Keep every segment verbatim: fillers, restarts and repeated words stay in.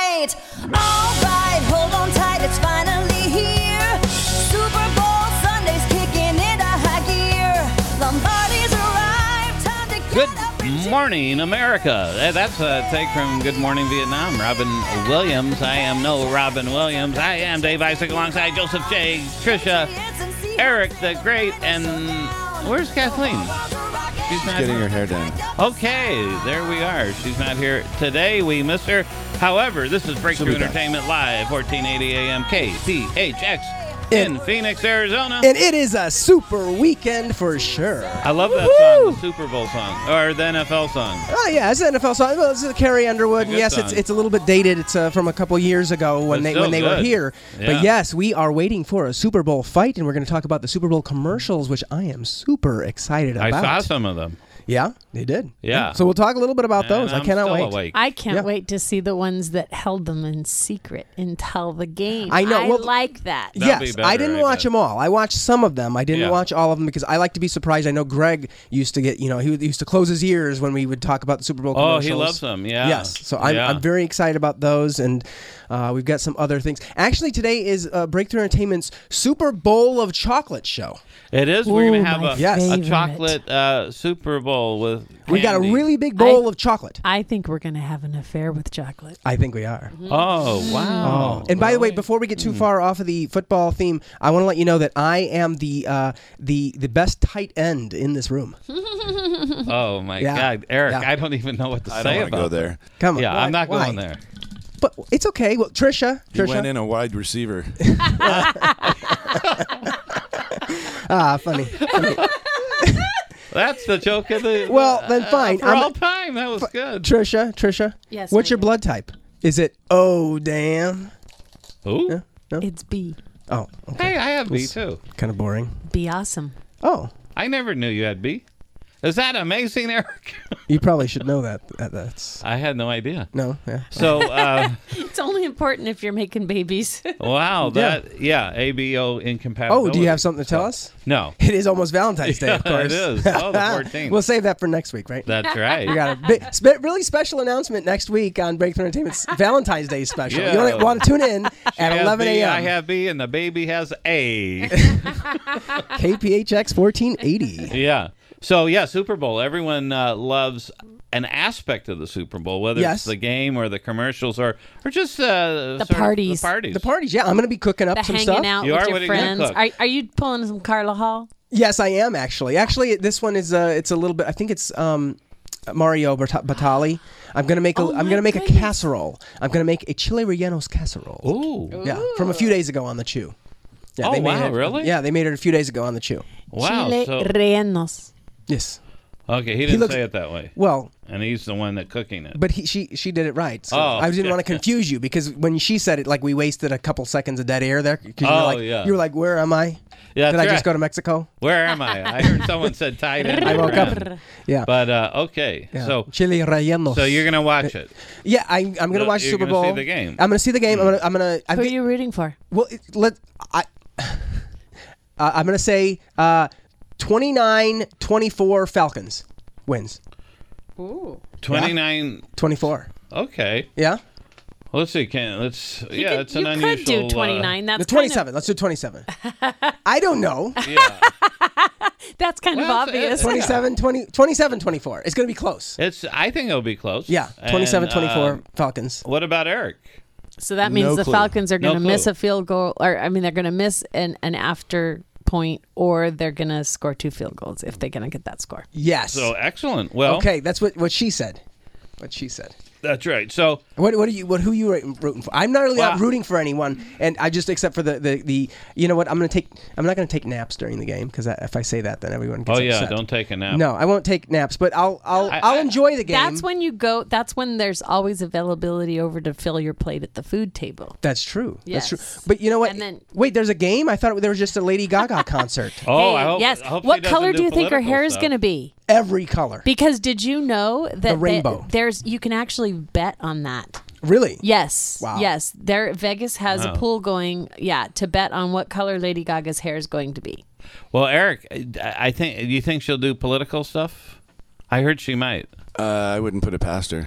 night. All right, hold on tight, it's finally here. Super Bowl Sunday's kicking into high gear. Lombardi's arrived, time to get up and Good morning, America. Uh, That's a take from Good Morning Vietnam. Robin Williams. I am no Robin Williams. I am Dave Isaac alongside Joseph J, Trisha, Eric the Great, and where's Kathleen? She's not Getting here. her hair done. Okay, there we are. She's not here today. We miss her. However, this is Breakthrough She'll be back. Entertainment Live, fourteen eighty A M K P H X in Phoenix, Arizona. And it is a super weekend for sure. I love that song, the Super Bowl song, or the N F L song. Oh yeah, it's an N F L song. Well, this is Carrie Underwood. It's a good Yes, it's song. it's a little bit dated. It's uh, from a couple years ago when It's they still when they were good. here. Yeah. But yes, we are waiting for a Super Bowl fight, and we're going to talk about the Super Bowl commercials, which I am super excited I about. saw some of them. Yeah, they did. Yeah. So we'll talk a little bit about And those. I I'm cannot still wait. awake. I can't Yeah. wait to see the ones that held them in secret until the game. I know, I well- like that. That'll be Yes, better, I didn't I watch bet. them all. I watched some of them. I didn't Yeah. watch all of them because I like to be surprised. I know Greg used to get, you know, he would- used to close his ears when we would talk about the Super Bowl Oh, commercials. he loves them. Yeah. Yes. So I'm, Yeah. I'm very excited about those, and uh, we've got some other things. Actually, today is uh, Breakthrough Entertainment's Super Bowl of Chocolate show. It is. We're Ooh, going to have my a, Yes. a favorite. chocolate uh, Super Bowl with We got a candy. really big bowl I- of chocolate. I think we're going to have an affair with chocolate. I think we are. Oh, wow. And by the way, Really? before we get too far off of the football theme, I want to let you know that I am the uh, the the best tight end in this room. Oh, my Yeah. God. Eric, Yeah. I don't even know what to I say don't want to about go there. Come on. Yeah, Why- I'm not why? going there. But it's okay. Well, Trisha, He Trisha. went in a wide receiver. Ah, funny. funny. That's the joke of the. Well, then uh, fine. for I'm- all time. That was good. Trisha, Trisha. Yes, What's I your know. blood type? Is it oh damn? Ooh. It's B. Oh, okay. Hey, I have B, too. Kind of boring. Be awesome. Oh, I never knew you had B. Is that amazing, Eric? you probably should know that. that that's I had no idea. no. Yeah. So, uh, It's only important if you're making babies. wow, that, yeah, A B O incompatibility. Oh, do you have something to tell us? No. It is almost Valentine's Day, of Yeah, course. it is. Oh, the fourteenth. We'll save that for next week, right? That's right. We got a big, spe- really special announcement next week on Breakthrough Entertainment's Valentine's Day special. Yeah. You want to, want to tune in She at has eleven B, a.m. I have B, and the baby has A. K P H X fourteen eighty. Yeah. So, yeah, Super Bowl. Everyone uh, loves an aspect of the Super Bowl, whether Yes. it's the game or the commercials or or just uh, The sort of parties. The parties. The parties, yeah. I'm going to be cooking up The some hanging stuff. out You with are? your What are you gonna friends. cook? Are, are you pulling some Carla Hall? Yes, I am actually. Actually, this one is uh, it's a little bit. I think it's um, Mario Bart- Batali. I'm gonna make a. Oh, I'm my gonna make goodness. a casserole. I'm gonna make a chile rellenos casserole. Ooh. Yeah, from a few days ago on the Chew. Yeah, Oh, they made wow, it, really? Yeah, they made it a few days ago on the Chew. Wow. Chile So, rellenos. Yes. okay, he didn't looks- say it that way. Well, And he's the one that cooking it. but he she she did it right. So Oh, I didn't okay. want to confuse you because when she said it, like we wasted a couple seconds of dead air there. 'cause you Oh, were like, yeah. You were like, where am I? Yeah, Did that's I just right. go to Mexico? Where am I? I heard someone said tight end. I woke up. around. Yeah. But, uh, okay. yeah. So, chile rellenos. so you're going to watch it. Yeah, I, I'm going to No, watch the you're Super gonna see Bowl. the game. I'm going to see the game. I'm going to. I'm going to. Who are you rooting for? Well, it, let I. Uh, I'm going to say uh, twenty-nine twenty-four Falcons wins. Ooh. twenty-nine. twenty-four. Okay. Yeah. Well, let's see. Can let's. You yeah, could, it's an you unusual. could do uh, twenty-nine. That's The kind twenty-seven. Let's do twenty-seven. I don't know. yeah. of, that's kind Well, of it's- obvious. twenty-seven, twenty, twenty-seven twenty-four. It's going to be close. It's. I think it'll be close. Yeah. twenty-seven twenty-four And, uh, Falcons. what about Eric? So that means No the clue. Falcons are No going to miss clue. a field goal, or I mean, they're going to miss an, an after point, or they're going to score two field goals if they're going to get that score. Yes. So excellent. Well, okay, that's what, what she said. What she said. that's right. So What what are you what who are you rooting- rooting for? I'm not really Well- not rooting for anyone, and I just except for the, the, the you know what I'm gonna take I'm not gonna take naps during the game because if I say that then everyone gets oh yeah, upset. don't take a nap. No, I won't take naps, but I'll I'll I- I'll I- enjoy the game. That's when you go. That's when there's always availability over to fill your plate at the food table. That's true. Yes. That's true. But you know what? And then- Wait, there's a game. I thought there was just a Lady Gaga concert. Oh, hey, I hope. yes. I hope she What doesn't color do you think her political hair is stuff. going to be? Every color. Because did you know that they- rainbow. there's you can actually bet on that. Really? Yes. Wow. Yes. There Vegas has Wow. a pool going, yeah, to bet on what color Lady Gaga's hair is going to be. Well, Eric, I I think. Do you think she'll do political stuff? I heard she might. Uh, I wouldn't put it past her.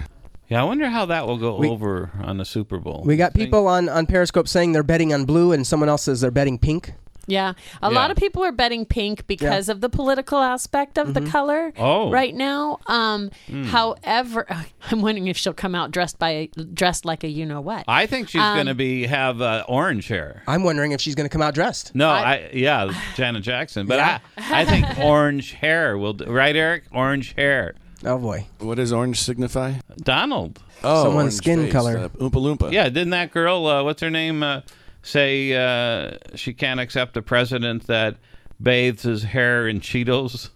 Yeah, I wonder how that will go We- over on the Super Bowl. We got Think- people on, on Periscope saying they're betting on blue, and someone else says they're betting pink. Yeah. A Yeah. lot of people are betting pink because of the political aspect of the color Oh. right now. Um, However, I'm wondering if she'll come out dressed by dressed like a you know what. I think she's Um, going to be have uh, orange hair. I'm wondering if she's going to come out dressed. No, I- I, yeah, Janet Jackson. But Yeah. I, I think orange hair will do. Right, Eric? Orange hair. Oh, boy. What does orange signify? Donald. Oh, Someone's orange skin face, color. Uh, Oompa Loompa. Yeah, didn't that girl, uh, what's her name, uh, say uh, she can't accept a president that bathes his hair in Cheetos?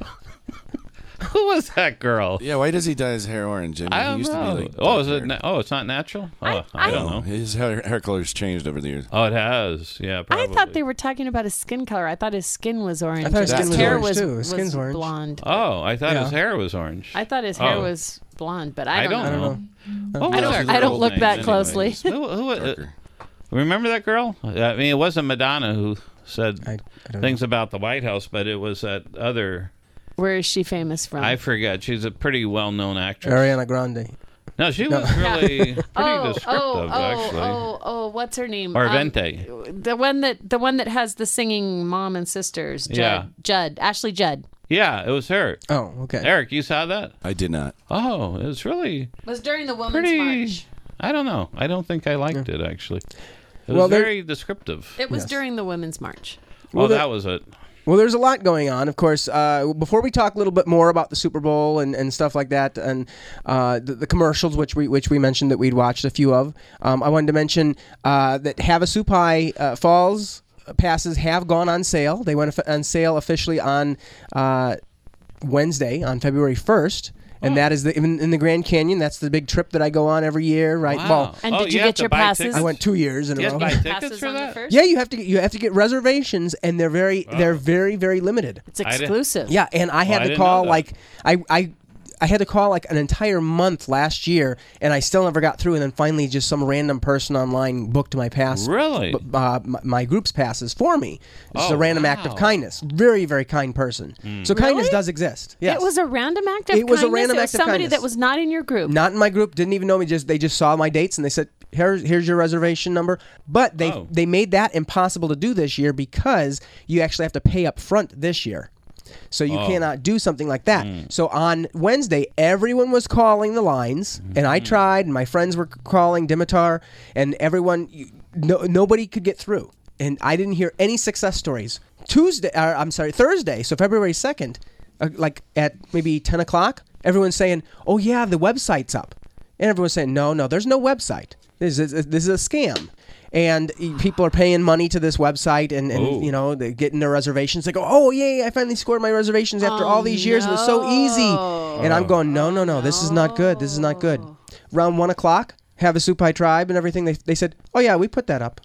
Who was that girl? Yeah, why does he dye his hair orange? I, mean, I he don't used know. To be like oh, is dark it? hair. Na- oh, it's not natural. Oh, I, I- don't No, know. his hair, hair color's changed over the years. Oh, it has. Yeah, probably. I thought they were talking about his skin color. I thought his skin was orange. I thought his and skin was hair orange, was, too. His was skin's orange. blonde. Oh, I thought his Yeah. hair was orange. I thought his hair Oh. was blonde, but I I don't, don't I don't know. know. What I was don't- his I don't girl's look name that anyway? closely. Who, who, uh, Darker. remember that girl? I mean, it wasn't Madonna who said I, I don't things about the White House, but it was that other. Where is she famous from? I forget. She's a pretty well-known know. actress. Ariana Grande. No, she No. was really pretty oh, descriptive, oh, oh, actually. oh, oh, what's her name? Or Um, Vente. the one that the one that has the singing mom and sisters. Judd. Yeah. Judd. Ashley Judd. Yeah, it was her. Oh, okay. Eric, you saw that? I did not. Oh, it was really It was during the Women's pretty. March. I don't know. I don't think I liked it actually. It was Well, there- very descriptive. It was Yes. during the Women's March. oh, well, there- that was it. Well, there's a lot going on, of course. Uh, before we talk a little bit more about the Super Bowl and, and stuff like that, and uh, the, the commercials, which we which we mentioned that we'd watched a few of, um, I wanted to mention uh, that Havasupai uh, Falls passes have gone on sale. They went on sale officially on uh, Wednesday, on February first. And that is the in, in the Grand Canyon. That's the big trip that I go on every year, right? Wow. Well, And Oh, did you have get to your buy passes? tickets? I went two years in a You have row. to buy tickets Passes for on the that? first? Yeah, you have to get, you have to get reservations, and they're very they're very very limited. It's I did- exclusive. Yeah, and I had I to didn't call know that. like I I I had to call like an entire month last year, and I still never got through. And then finally, just some random person online booked my pass. Really? b- Uh, my, my group's passes for me. It's Oh, a random act of wow. kindness. Very very kind person. So kindness Really? does exist. Yes. It was a random act of It was a kindness? random It was act of somebody kindness. that was not in your group. Not in my group. Didn't even know me. Just they just saw my dates and they said, "Here's here's your reservation number." But they Oh. they made that impossible to do this year because you actually have to pay up front this year. So you Oh. cannot do something like that. So on Wednesday, everyone was calling the lines, and I tried, and my friends were c- calling Dimitar, and everyone, you- no, nobody could get through. And I didn't hear any success stories. Tuesday, or, I'm sorry, Thursday, so February second, uh, like at maybe ten o'clock, everyone's saying, "Oh yeah, the website's up," and everyone's saying, "No, no, there's no website. This is this is a scam." And people are paying money to this website, and, and Ooh. you know they're getting their reservations. They go, "Oh yay! I finally scored my reservations after all these years. It was so easy." And I'm going, "No, no, no. This is not good. This is not good." Around one o'clock, Havasupai Tribe and everything. They they said, "Oh yeah, we put that up."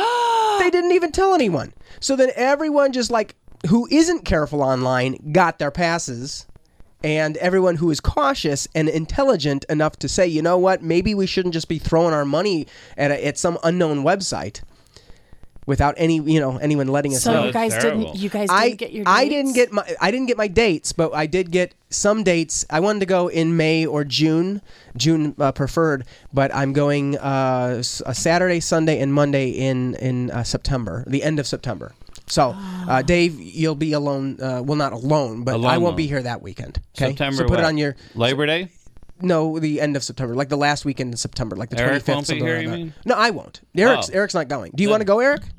They didn't even tell anyone. So then everyone just like who isn't careful online got their passes. And everyone who is cautious and intelligent enough to say, you know what, maybe we shouldn't just be throwing our money at, a, at some unknown website without any, you know, anyone letting us So know. you That's guys terrible. didn't. You guys didn't I get your. I dates? didn't get my I didn't get my dates, but I did get some dates. I wanted to go in May or June, June uh, preferred, but I'm going uh, s- a Saturday, Sunday, and Monday in in uh, September, the end of September. So, uh, Dave, you'll be alone. Uh, well, not alone, but Alone, I won't though. be here that weekend. Okay, September. so put what? it on your Labor Day. no, the end of September, like the last weekend in September, like the Eric twenty-fifth. won't be something here, like you that. mean? No, I won't. Eric's Oh. Eric's not going. Do you Then- want to go, Eric?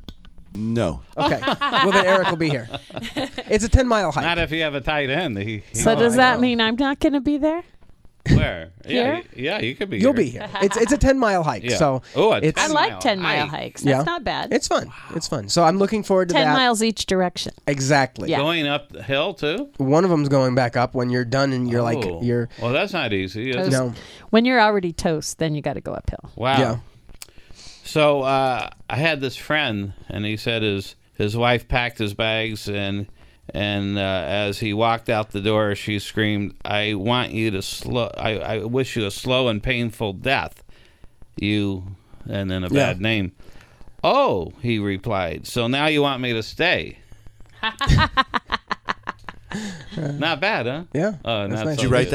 No. Okay. Well, then Eric will be here. It's a ten mile hike. Not if you have a tight end. He, he So does I that know. mean I'm not going to be there? where? Yeah, Here? y- yeah, you could be. You'll here. be here. It's it's a ten mile hike. Yeah. So Oh, a it's I ten like mile ten mile hike. hikes. That's Yeah. not bad. it's fun. It's fun. So I'm looking forward to ten that. miles each direction. Exactly. Yeah. Going up the hill too. One of them's going back up when you're done and you're like Oh. you're Well, that's not easy. is it? Toast. no. When you're already toast, then you got to go uphill. Wow. Yeah. So uh, I had this friend, and he said his his wife packed his bags, and and uh, as he walked out the door, she screamed, "I want you to slow. I, I wish you a slow and painful death, you," and then a Yeah. bad name. "Oh," he replied. "So now you want me to stay?" Not bad, huh? Yeah. Oh, That's not nice. Did so you write good. that?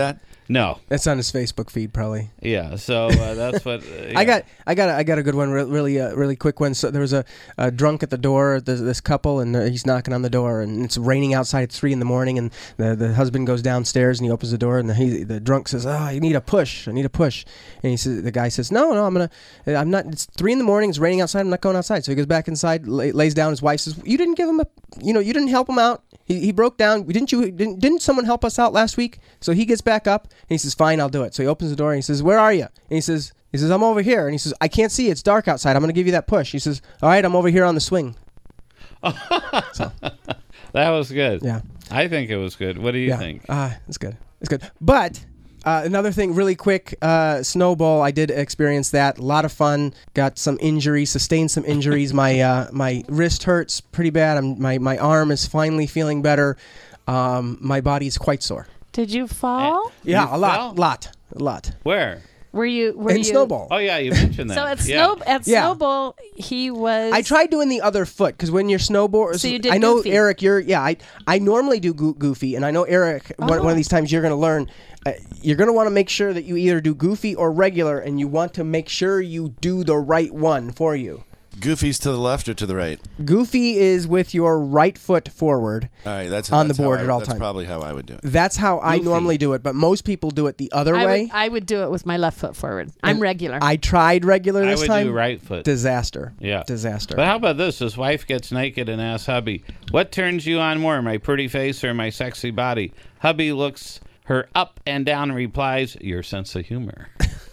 No. That's on his Facebook feed, probably. Yeah. So uh, that's what uh, yeah. I got, I got, a, I got a good one, re- really, uh, really quick one. So there was a, a drunk at the door, this, this couple, and uh, he's knocking on the door, and it's raining outside. It's three in the morning, and the the husband goes downstairs and he opens the door, and the he, the drunk says, "Oh, I need a push. I need a push." And he says, the guy says, "No, no, I'm gonna, I'm not. It's three in the morning. It's raining outside. I'm not going outside." So he goes back inside, lay, lays down. His wife says, "You didn't give him a, you know, you didn't help him out. He he broke down. Didn't you? Didn't didn't someone help us out last week?" So he gets back up and he says, "Fine, I'll do it." So he opens the door and he says, "Where are you?" And he says, he says, "I'm over here." And he says, "I can't see. It's dark outside. I'm going to give you that push." He says, "All right, I'm over here on the swing." So, that was good. yeah. I think it was good. What do you yeah. think? Uh, it's good. It's good. But uh, another thing, really quick, uh, snowball. I did experience that. A lot of fun. Got some injuries. Sustained some injuries. my uh, my wrist hurts pretty bad. I'm, my my arm is finally feeling better. Um, my body's quite sore. Did you fall? Yeah, You a lot, fell? lot, a lot. Where? Were you? Were In you? snowball. Oh yeah, you mentioned that. So at yeah. snow at Yeah. snowball, he was. I tried doing the other foot because when you're snowboard, So you did I know goofy. Eric, you're yeah. I I normally do goo- goofy, and I know Eric. One, one Oh. of these times you're going to learn. Uh, you're going to want to make sure that you either do goofy or regular, and you want to make sure you do the right one for you. Goofy's to the left or to the right? Goofy is with your right foot forward. All right, that's On the that's how board I- at all That's times. probably how I would do it. That's how I Goofy. normally do it, but most people do it the other I way. would, I would do it with my left foot forward. I'm And regular. I tried regular I this would time. do right foot. Disaster. Yeah. Disaster. But how about this? His wife gets naked and asks hubby, "What turns you on more, my pretty face or my sexy body?" Hubby looks her up and down and replies, "Your sense of humor."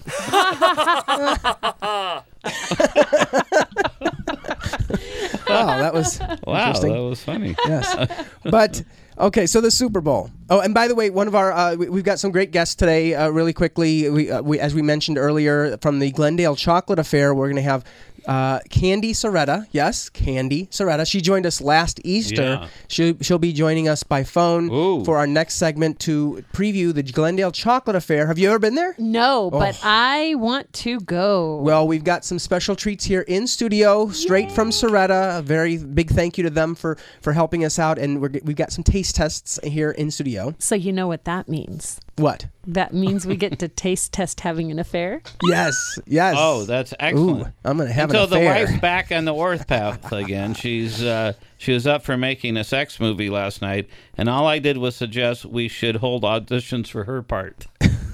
Oh, that was Wow, interesting. that was funny. Yes. But okay, so the Super Bowl. Oh, and by the way, one of our uh, we, we've got some great guests today. Uh, really quickly, we, uh, we as we mentioned earlier from the Glendale Chocolate Affair, we're going to have uh, Candy Soretta. Yes, Candy Soretta. She joined us last Easter. Yeah. She she'll be joining us by phone Ooh. for our next segment to preview the Glendale Chocolate Affair. Have you ever been there? no, but Oh. I want to go. Well, we've got some special treats here in studio, straight from Soretta. A very big thank you to them for, for helping us out, and we're, g- we've got some taste tests here in studio. so you know what that means. What? That means we get to taste test having an affair. Yes, yes. Oh, that's excellent. Ooh, I'm gonna have Until an the affair. wife's back on the warpath again. She's uh, she was up for making a sex movie last night, and all I did was suggest we should hold auditions for her part.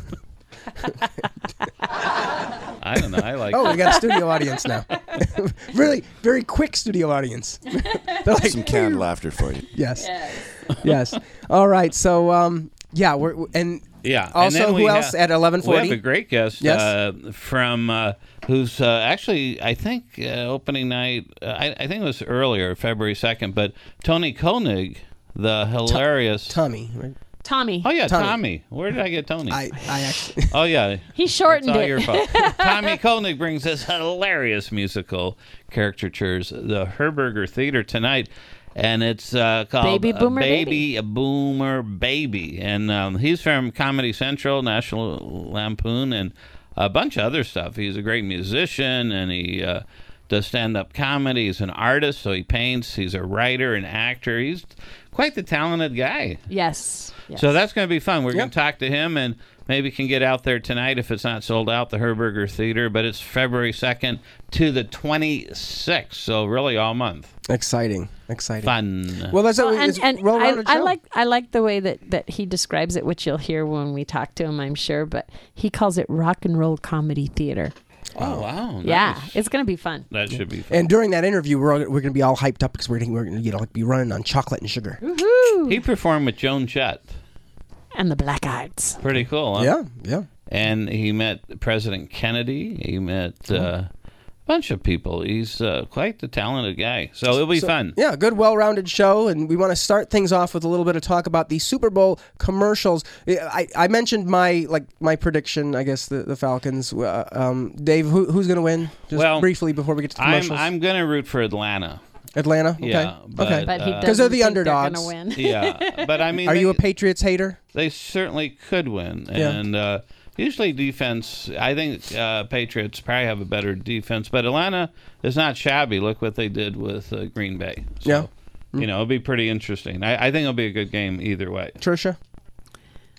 I don't know. I like. Oh, it. we got a studio audience now. Really, very quick studio audience. They're like, Some canned laughter for you. yes, yes. All right, so um, yeah, we're and Yeah. and also then we who else have- at eleven We have a forty? great guest Yes. uh, from uh, who's uh, actually I think uh, opening night. Uh, I, I think it was earlier, February second. But Tony Koenig, the hilarious. Tommy. Right? Tommy. oh yeah, Tommy. Tommy. Where did I get Tony? I, I actually. oh yeah. He It's shortened all it. your fault. Tommy Koenig brings us hilarious musical caricatures, the Herberger Theater tonight, and it's uh, called Baby uh, Boomer Baby, Boomer Baby, and um, he's from Comedy Central, National Lampoon, and a bunch of other stuff. He's a great musician, and he uh, does stand-up comedy. He's an artist, so he paints. He's a writer, an actor. He's quite the talented guy. Yes. yes. So that's going to be fun. We're Yep. going to talk to him and maybe can get out there tonight if it's not sold out, the Herberger Theater. But it's February second to the twenty-sixth, so really all month. Exciting, exciting. Fun. Well, that's Well, a, it's and, a and I, well-rounded I show. like I like the way that, that he describes it, which you'll hear when we talk to him, I'm sure. But he calls it rock and roll comedy theater. oh, wow. Yeah, nice. it's gonna be fun. That should be fun. And during that interview, we're all, we're going to be all hyped up because we're going we're going to you know like be running on chocolate and sugar. Woohoo! He performed with Joan Jett. And the Blackguards. Pretty cool, huh? Yeah, yeah. And he met President Kennedy. He met uh, a bunch of people. He's uh, quite the talented guy. So it'll be So, fun. Yeah, good, well-rounded show, and we want to start things off with a little bit of talk about the Super Bowl commercials. I, I mentioned my like my prediction. I guess the, the Falcons. Uh, um, Dave, who, who's going to win? Just Well, briefly before we get to the I'm, commercials. I'm going to root for Atlanta. Atlanta. Okay. Yeah, but, okay. But he Uh, doesn't 'Cause they're the think underdogs. They're gonna win. Yeah. But I mean, Are they, you a Patriots hater? they certainly could win. Yeah. And uh, usually defense, I think uh, Patriots probably have a better defense. But Atlanta is not shabby. Look what they did with uh, Green Bay. So, Yeah. You know, it'll be pretty interesting. I, I think it'll be a good game either way. Trisha.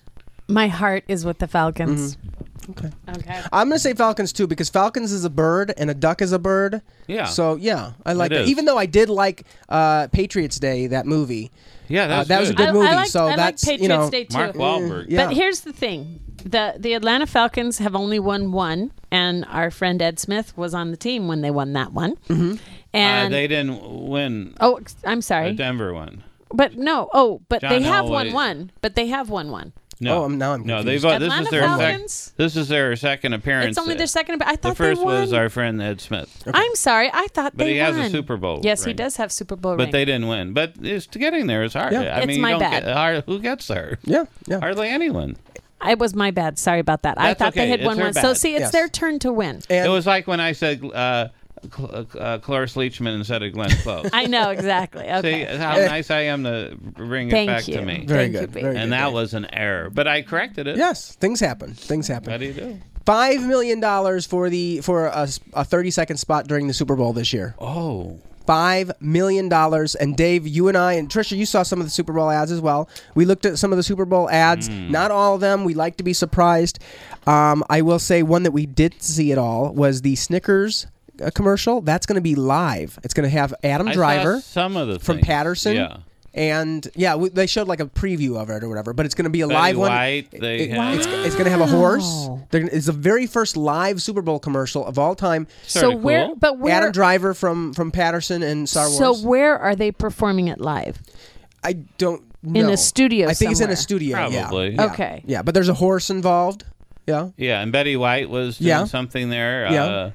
My heart is with the Falcons. Okay. Okay. I'm gonna say Falcons too because Falcons is a bird and a duck is a bird. Yeah. So yeah, I like It that. is. Even though I did like uh, Patriots Day, that movie. Yeah, Uh, that's that was a good. good I, movie. I like, so I like that's Patriots you know. Day too. Mark Wahlberg. Yeah. But here's the thing. The the Atlanta Falcons have only won one, and our friend Ed Smith was on the team when they won that one. Mm-hmm. Uh, And they didn't win. oh, I'm The sorry, Denver one. but no. Oh, but John they have Elway. won one. But they have won one. No, Oh, I'm- now I'm no. confused. They've uh, this Atlanta is their sec- Falcons? this is their second appearance. It's only their second. But I The thought first they won. was our friend Ed Smith, I'm sorry. I thought but they he has won. a Super Bowl. Yes, he ring. does have Super Bowl But ring. they didn't win. But it's getting there is hard. Yeah. I It's mean, you my don't bad. Get, hard, who gets there? Yeah, yeah. Hardly anyone. It was my bad. Sorry about that. I That's thought okay. they had It's won her one. So bad. see, it's Yes. their turn to win. And It was like when I said uh, Cl- uh, Cloris Leachman instead of Glenn Close. I know exactly. See Okay. how nice I am to bring Thank it back you. to me. Very Thank you, good, babe. very And good, that Dave. was an error, but I corrected it. Yes, things happen. Things happen. How do you do? Five million dollars for the for a, a thirty second spot during the Super Bowl this year. Oh, Five million dollars. And Dave, you and I and Trisha, you saw some of the Super Bowl ads as well. We looked at some of the Super Bowl ads. Hmm. Not all of them. We like to be surprised. Um, I will say one that we did see it all was the Snickers uh, commercial. That's going to be live. It's going to have Adam I Driver saw some of the from things. Patterson. Yeah. And yeah, we, they showed like a preview of it or whatever, but it's going to be a Betty live one. White, they It- had- it's it's going to have a horse. Wow. They're gonna- It's the very first live Super Bowl commercial of all time. So Sorta where? cool. But where? Adam Driver from from Patterson and Star so Wars. where are they performing it live? I don't know. In a studio I think it's in somewhere. a studio. yeah. Probably. Yeah. Okay. Yeah, but there's a horse involved. Yeah, Yeah, and Betty White was doing Yeah. something there. Yeah. Uh,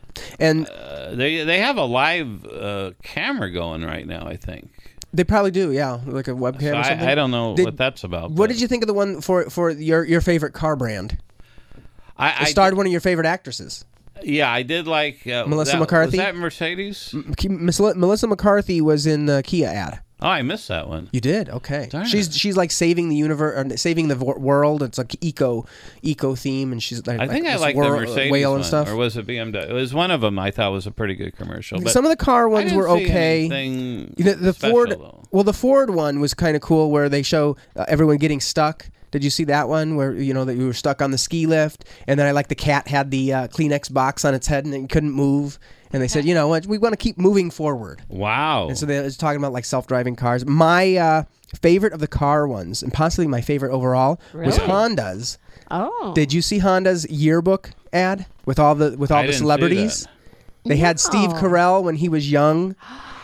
and uh, they they have a live uh, camera going right now, I think. they probably do. Yeah, like a webcam So or something. I, I don't know Did- what that's about. What but did you think of the one for for your your favorite car brand? I, It I starred one of your favorite actresses. Yeah, I did like uh, Melissa that, McCarthy? Was that Mercedes? Ke- Miss Li- Melissa McCarthy was in the Kia ad. Oh, I missed that one. You did, okay. Darn she's it. she's like saving the universe, or saving the vo- world. It's like eco eco theme, and she's like I think I this like the wor- Mercedes whale one, and stuff. or was it B M W? It was one of them. I thought was a pretty good commercial. But Some of the car I ones didn't were see okay. anything You know, the special, Ford, though. well, the Ford one was kind of cool, where they show uh, everyone getting stuck. Did you see that one where you know that you were stuck on the ski lift, and then I like the cat had the uh, Kleenex box on its head and it couldn't move, and they said, you know what, we want to keep moving forward. Wow. And so they was talking about like self-driving cars. My uh, favorite of the car ones, and possibly my favorite overall, was Really? Honda's. Oh. Did you see Honda's yearbook ad with all the with all I the didn't see celebrities? that. They had Steve No. Carell when he was young,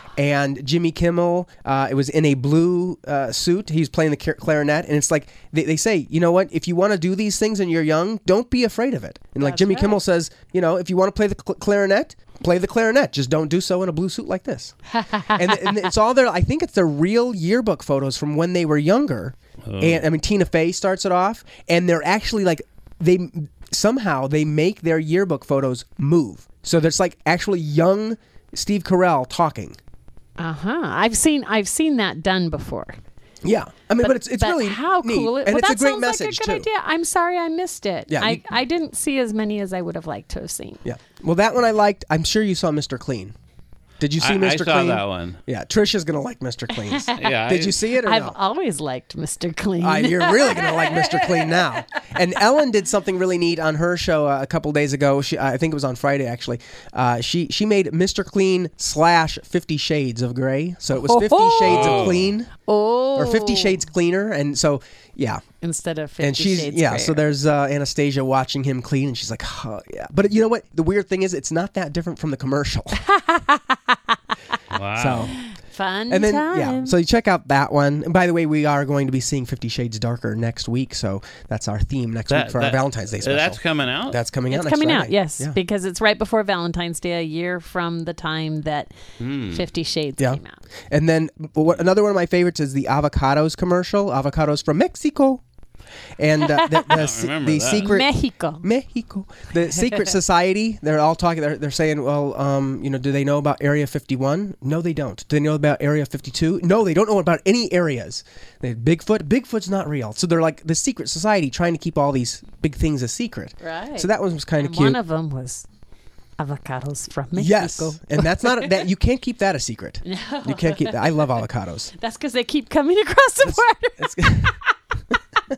and Jimmy Kimmel. Uh, it was in a blue uh, suit. He's playing the car- clarinet, and it's like they, they say, you know what? If you want to do these things and you're young, don't be afraid of it. And like That's Jimmy right. Kimmel says, you know, if you want to play the cl- clarinet, play the clarinet. Just don't do so in a blue suit like this. and, and it's all their. I think it's their real yearbook photos from when they were younger. And I mean, Tina Fey starts it off, and they're actually like they somehow they make their yearbook photos move. So there's like actually young Steve Carell talking. Uh huh. I've seen I've seen that done before. Yeah, I mean, but, it's it's but really how neat. cool! It, and well, it's that a great sounds message like a good too. idea. I'm sorry I missed it. Yeah, I, you- I didn't see as many as I would have liked to have seen. Yeah. Well, that one I liked. I'm sure you saw Mister Clean. Did you see I, I Mister saw Clean? that one. Yeah, Trisha's gonna like Mister Clean. Yeah. Did I- you see it or I've no? always liked Mister Clean. Uh, you're really gonna like Mister Clean now. And Ellen did something really neat on her show uh, a couple days ago. She, I think it was on Friday actually. Uh, she she made Mister Clean slash Fifty Shades of Grey. So it was Fifty Shades of Oh. Clean oh, or Fifty Shades Cleaner. And so yeah, instead of fifty and she's Shades yeah. Grayer. So there's uh, Anastasia watching him clean, and she's like, oh yeah. But you know what? The weird thing is, it's not that different from the commercial. Wow. So. fun And then time. yeah, so you check out that one. And by the way, we are going to be seeing Fifty Shades Darker next week, so that's our theme next That- week for that- our Valentine's Day special. That's coming out. That's coming out it's next coming out, Friday. yes, Yeah. because it's right before Valentine's Day, a year from the time that Hmm. Fifty Shades Yeah. came out. And then what, another one of my favorites is the avocados commercial. Avocados from Mexico, and uh, the, the, se- remember the that. secret Mexico. Mexico, the secret society. They're all talking. They're, they're saying, well, um, you know, do they know about Area fifty-one? No, they don't. Do they know about Area fifty-two? No, they don't know about any areas. They Bigfoot. Bigfoot's not real. So they're like the secret society trying to keep all these big things a secret. Right. So that one was kind of And cute. one of them was avocados from Mexico. Yes, and that's not a, that you can't keep that a secret. You can't keep that. I love avocados. That's because they keep coming across the border. It's-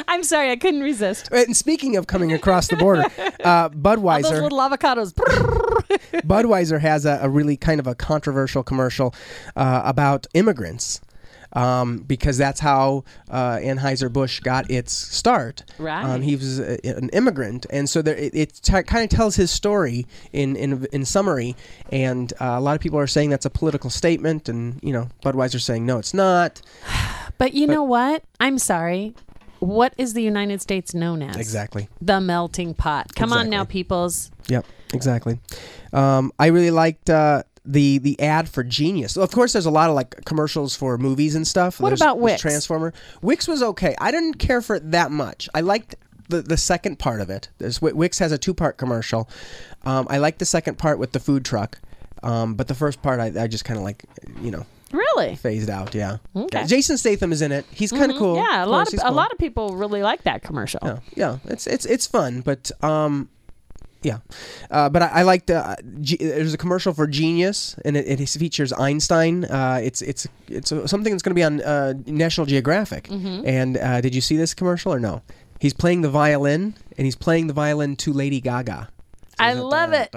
I'm sorry, I couldn't resist. And speaking of coming across the border, uh, All those Budweiser. little avocados. Budweiser has a, a really kind of a controversial commercial uh, about immigrants. Um, because that's how uh, Anheuser-Busch got its start. Right. Um, he was a, an immigrant, and so there, it, it t- kind of tells his story in in, in summary. And uh, a lot of people are saying that's a political statement, and you know, Budweiser's saying no, it's not. But you But- know what? I'm sorry. What is the United States known as? Exactly. The melting pot. Come on now, Exactly. peoples. Yep. Exactly. Um, I really liked. Uh, The the ad for Genius. Of course, there's a lot of like commercials for movies and stuff. What There's- about there's Wix? Transformer. Wix was okay. I didn't care for it that much. I liked the the second part of it. There's, Wix has a two part commercial. Um, I liked the second part with the food truck, um, but the first part I, I just kind of like, you know, Really? phased out. Yeah. Okay. Yeah. Jason Statham is in it. He's kind of cool. Yeah, a Of lot course, of he's a cool. lot of people really like that commercial. Yeah, yeah, it's it's it's fun, but um, yeah, uh, but I, I like the uh, G- there's a commercial for Genius, and it, it features Einstein. Uh, it's it's it's something that's going to be on uh, National Geographic. Mm-hmm. And uh, did you see this commercial or no? He's playing the violin, and he's playing the violin to Lady Gaga. I love it.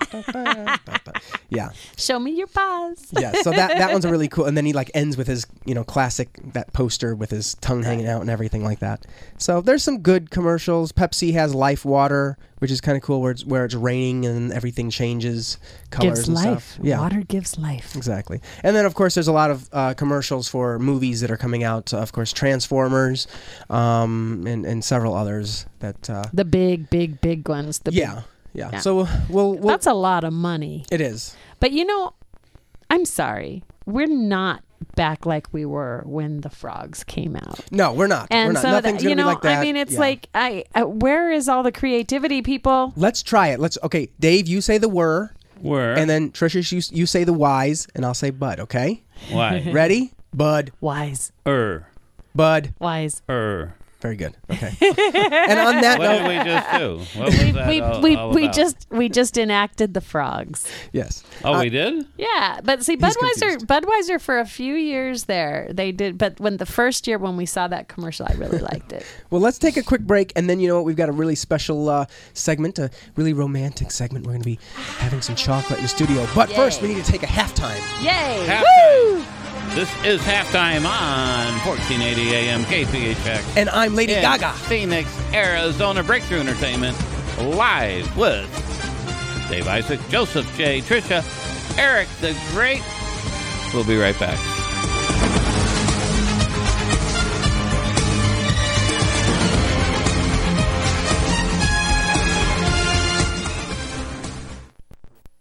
Yeah. Show me your paws. Yeah, so that that one's a really cool, and then he like ends with his you know classic that poster with his tongue hanging out and everything like that. So there's some good commercials. Pepsi has Life Water, which is kind of cool, where it's where it's raining and everything changes colors Gives and life. stuff. Yeah, Water gives life. exactly. And then of course there's a lot of uh, commercials for movies that are coming out. Uh, of course, Transformers, um, and and several others that. Uh, The big, big, big ones. The big- yeah, yeah, Yeah. So we'll, we'll That's a lot of money. it is. But you know, I'm sorry. We're not back like we were when the frogs came out. No, we're not. And we're not. so Nothing's that, you gonna know, be like that. I mean, it's Yeah. like, I uh, where is all the creativity, people? Let's try it. Let's okay, Dave. You say the were, Were. and then Trisha, you you say the wise, and I'll say bud. Okay, Why? ready? Bud, Wise, Er. bud. wise. Er. Very good. Okay. And on that What note, did we just do? What was We that we all, we, all we about? just we just enacted the frogs. yes. Oh, uh, we did? Yeah, but see, He's Budweiser, confused. Budweiser for a few years there, they did. But when the first year when we saw that commercial, I really liked it. Well, let's take a quick break, and then you know what? We've got a really special uh, segment, a really romantic segment. We're going to be having some chocolate in the studio, but first we need to take a halftime. Yay! Halftime. This is halftime on fourteen eighty A M K P H X. And I'm Lady in Gaga. Phoenix, Arizona. Breakthrough Entertainment live with Dave Isaac, Joseph J, Trisha, Eric the Great. We'll be right back.